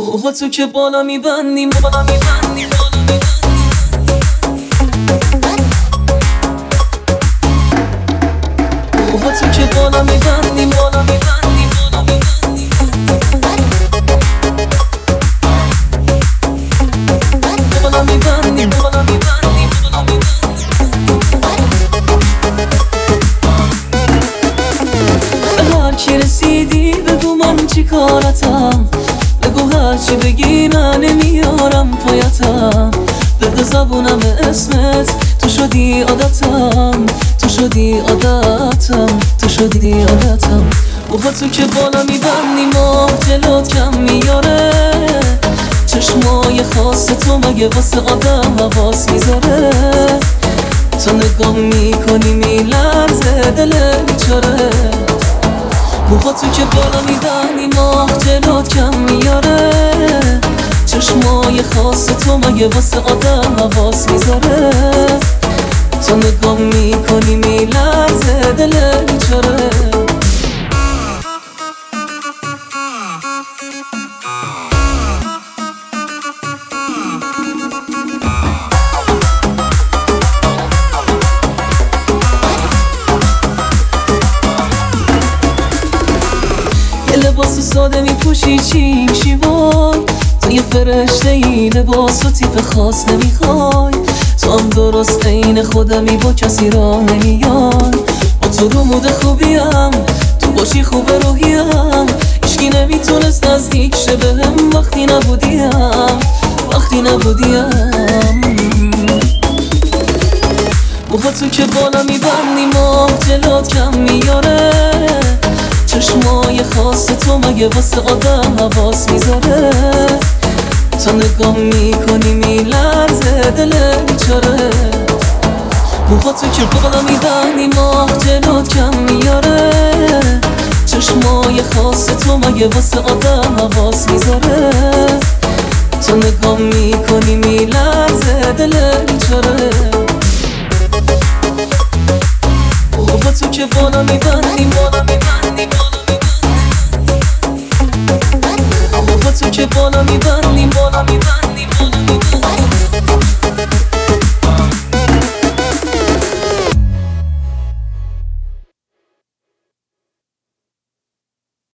با تو که بالا میبندیم، بالا میبندیم، بالا میبندیم. با تو که بالا میبندیم، بالا میبندیم، بالا میبندیم. بالا میبندیم، بالا میبندیم، بالا میبندیم. به هر کی رسیدی بگو من چی کارتم، بگو هرچی بگی من نمیارم پایتم. بده زبونم اسمت، تو شدی عادتم، تو شدی عادتم، تو شدی عادتم. با تو که بالا میبندی ماه جلوت کم میاره، چشمای خاص تو مگه واسه آدم حواس میذاره. تو نگاه میکنی میلرزه دل بیچاره. با تو که بالا میبندی ماه جلوت کم میاره، چشمای خاص تو مگه واسه آدم حواس میذاره. تو نگاه میکنی میلرزه دل بیچاره. یه لباس ساده میپوشی چی میشی وای، تو یه فرشته ای لباس و تیپ خاص نمیخوای. تو هم درست عین خودمی با کسی را نمیای. با تو رو مود خوبیم، تو باشی خوب روحیم. هیچکی نمیتونست نزدیک شه بهم وقتی نبودیم، وقتی نبودیم. با تو که بالا میبندی ماه جلوت کم میاره، چشمای خاص تو مگه واسه آدم حواس میذاره. تو نگاه میکنی میلرزه دل بیچاره. با تو که بالا میبندی ماه جلوت کم میاره، چشمای خاص تو مگه واسه آدم حواس میذاره. تو نگاه میکنی میلرزه دل بیچاره. با تو که بالا میبندی، بالا میبندی، بالا میبندی. با تو که بالا میبندی، بالا میبندی، بالا میبندی.